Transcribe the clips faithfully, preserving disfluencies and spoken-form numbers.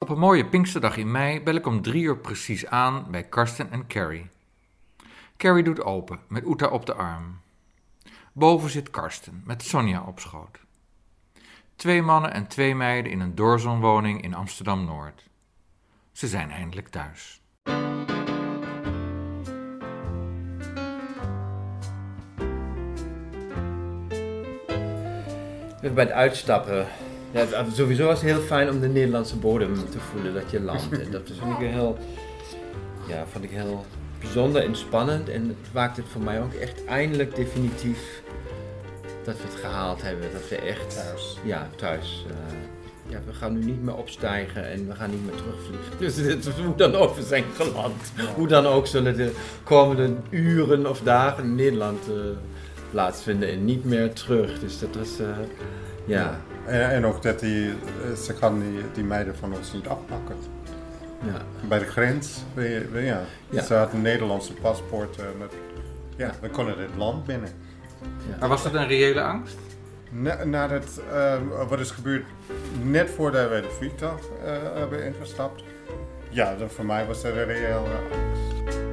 Op een mooie Pinksterdag in mei bel ik om drie uur precies aan bij Karsten en Carrie. Carrie doet open, met Uta op de arm. Boven zit Karsten, met Sonja op schoot. Twee mannen en twee meiden in een doorzonwoning in Amsterdam-Noord. Ze zijn eindelijk thuis. Bij het uitstappen, ja, sowieso was het heel fijn om de Nederlandse bodem te voelen, dat je landt. En dat vond ik heel, ja, vond ik heel bijzonder en spannend. En het maakte het voor mij ook echt eindelijk definitief dat we het gehaald hebben. Dat we echt thuis. Ja, thuis. Uh, ja, we gaan nu niet meer opstijgen en we gaan niet meer terugvliegen. Dus het, hoe dan ook, we zijn geland. Ja. Hoe dan ook zullen de komende uren of dagen in Nederland uh, plaatsvinden en niet meer terug. Dus dat was, uh, ja. ja. En, en ook dat die, ze gaan die, die meiden van ons niet afpakken. Ja. Bij de grens, we, we, ja. ja. Ze hadden een Nederlandse paspoort. Uh, met, ja, we konden het land binnen. Ja. Maar was dat een reële angst? Na, nadat, uh, wat is gebeurd net voordat wij de vliegtuig uh, hebben ingestapt. Ja, dan voor mij was dat een reële angst.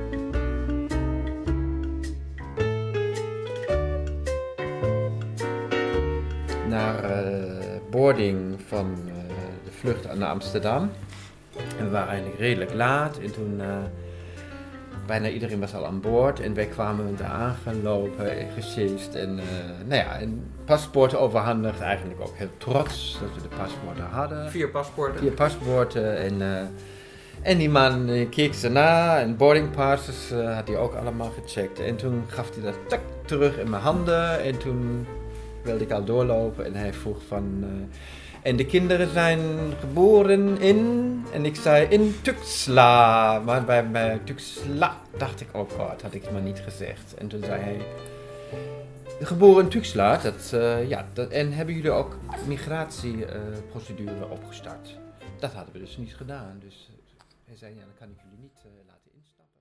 Naar uh, boarding van uh, de vlucht naar Amsterdam. En we waren eigenlijk redelijk laat en toen... Uh, Bijna iedereen was al aan boord en wij kwamen daar aangelopen en gesjeest en uh, nou ja, en paspoorten overhandigd, eigenlijk ook heel trots dat we de paspoorten hadden. Vier paspoorten? Vier paspoorten en, uh, en die man uh, keek ze na en boarding passes uh, had hij ook allemaal gecheckt en toen gaf hij dat tak terug in mijn handen en toen wilde ik al doorlopen en hij vroeg van... Uh, En de kinderen zijn geboren in, en ik zei in Tuxla, maar bij, bij Tuxla dacht ik, oh god, had ik maar niet gezegd. En toen zei hij, geboren in Tuxla, dat, uh, ja, dat, en hebben jullie ook migratieprocedure uh, opgestart? Dat hadden we dus niet gedaan, dus uh, hij zei, ja, dan kan ik jullie niet uh, laten instappen.